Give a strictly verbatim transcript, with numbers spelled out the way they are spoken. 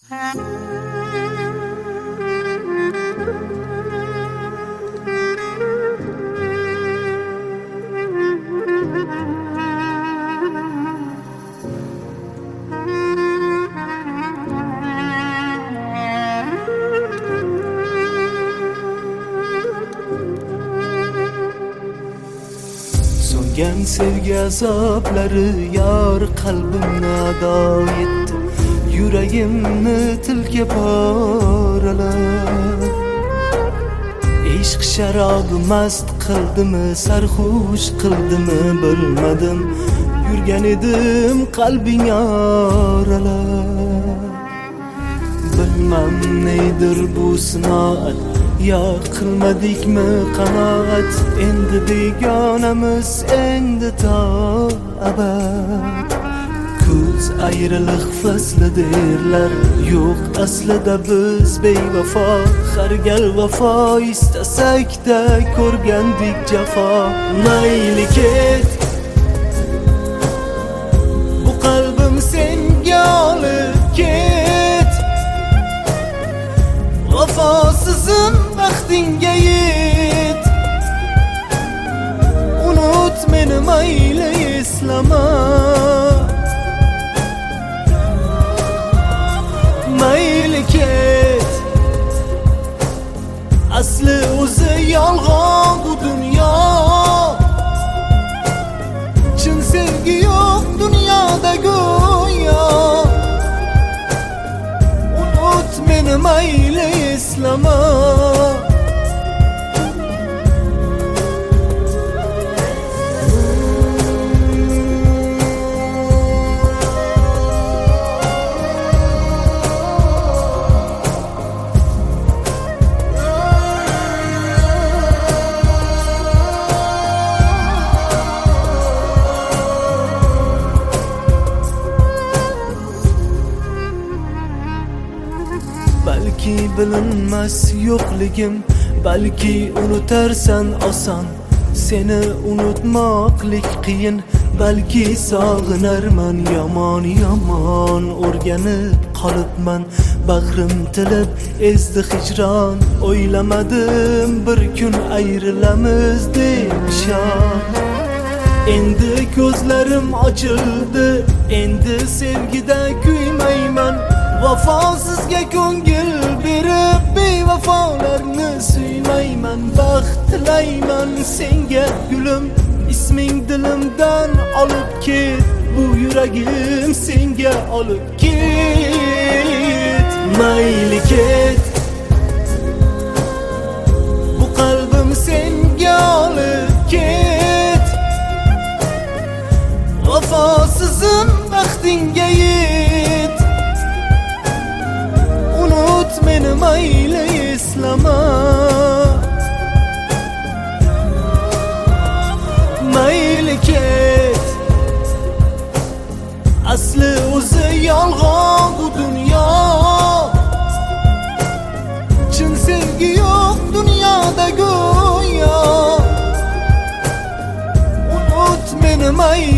So'ngan sevgi azoblari yor qalbimni ado etdi, yuragimni tilga poralab. Ishq sharobi mast qildimi, sarxush qildimi bilmadim, yurgan edim qalbing oralab. Bilmam nedir bu sinoat, yo qilmadikmi qanoat, endi begonamiz endi to abad. Kuz ayriliq fasli derlar, yo'q aslida biz bevafo, har gal vafo istasak-da ko'rgandik jafo. Mayli ket, bu qalbim senga olib ket, vafosizim baxtingga yet. Unut meni mayli eslama, mayli ket. Asli o'zi yolg'on bu dunyo, chin sevgi yo'q dunyoda go'yo. Unut meni mayli eslama. Balki bilinmas yo'qligim, balki unutarsan oson. Seni unutmoqlik qiyin, balki sog'inarman yomon yomon. O'rganib qolibman, bag'rim tilib ezdi hijron. O'ylamadim bir kun ayrilamiz deb shon. Endi ko'zlarim ochildi, endi sevgida kuymayman. Vafosizga ko'ngil berib bevafolarni suymayman. Baxt tilayman senga gulim, isming dilimdan olib ket, bu yuragim senga olib ket. Mayli ket, bu qalbim senga olib ket, vafosizim baxtingga yet. Unut meni mayli eslama, mayli ket. Asli o'zi yolg'on bu dunyo, chin sevgi yo'q dunyoda go'yo. Unut meni mayli